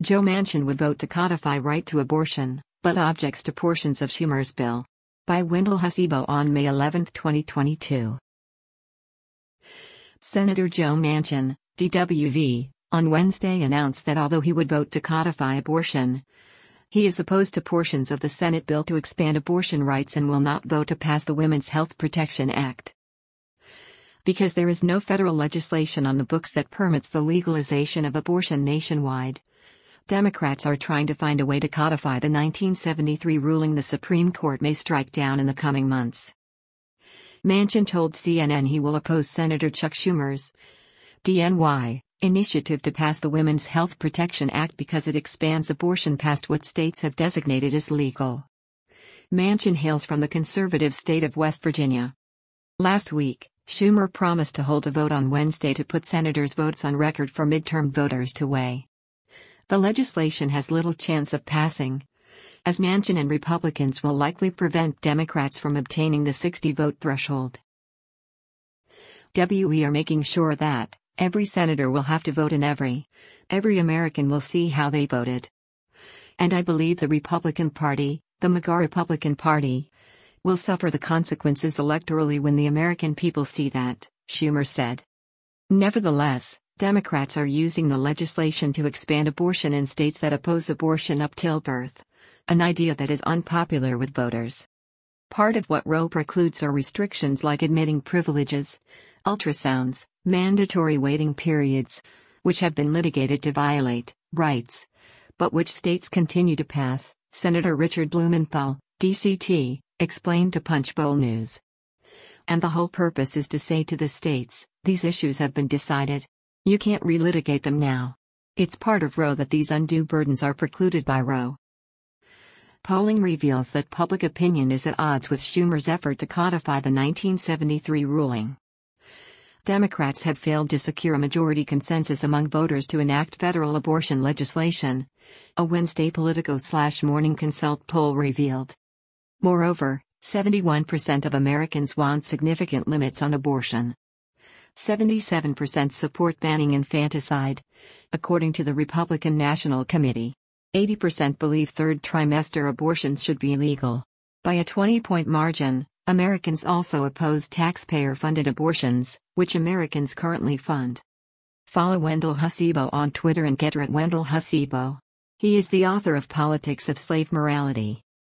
Joe Manchin would vote to codify right to abortion, but objects to portions of Schumer's bill. By Wendell Hasibo on May 11, 2022. Senator Joe Manchin, DWV, on Wednesday announced that although he would vote to codify abortion, he is opposed to portions of the Senate bill to expand abortion rights and will not vote to pass the Women's Health Protection Act. Because there is no federal legislation on the books that permits the legalization of abortion nationwide, Democrats are trying to find a way to codify the 1973 ruling the Supreme Court may strike down in the coming months. Manchin told CNN he will oppose Senator Chuck Schumer's DNY initiative to pass the Women's Health Protection Act because it expands abortion past what states have designated as legal. Manchin hails from the conservative state of West Virginia. Last week, Schumer promised to hold a vote on Wednesday to put senators' votes on record for midterm voters to weigh. The legislation has little chance of passing, as Manchin and Republicans will likely prevent Democrats from obtaining the 60-vote threshold. We are making sure that every senator will have to vote and every American will see how they voted. And I believe the Republican Party, the MAGA Republican Party, will suffer the consequences electorally when the American people see that, Schumer said. Nevertheless, Democrats are using the legislation to expand abortion in states that oppose abortion up till birth, an idea that is unpopular with voters. Part of what Roe precludes are restrictions like admitting privileges, ultrasounds, mandatory waiting periods, which have been litigated to violate rights, but which states continue to pass, Senator Richard Blumenthal, DCT, explained to Punchbowl News. And the whole purpose is to say to the states, these issues have been decided. You can't relitigate them now. It's part of Roe that these undue burdens are precluded by Roe. Polling reveals that public opinion is at odds with Schumer's effort to codify the 1973 ruling. Democrats have failed to secure a majority consensus among voters to enact federal abortion legislation, a Wednesday Politico/Morning Consult poll revealed. Moreover, 71% of Americans want significant limits on abortion. 77% support banning infanticide, according to the Republican National Committee. 80% believe third trimester abortions should be legal. By a 20-point margin, Americans also oppose taxpayer-funded abortions, which Americans currently fund. Follow Wendell Hasibo on Twitter and get her at Wendell Hasibo. He is the author of Politics of Slave Morality.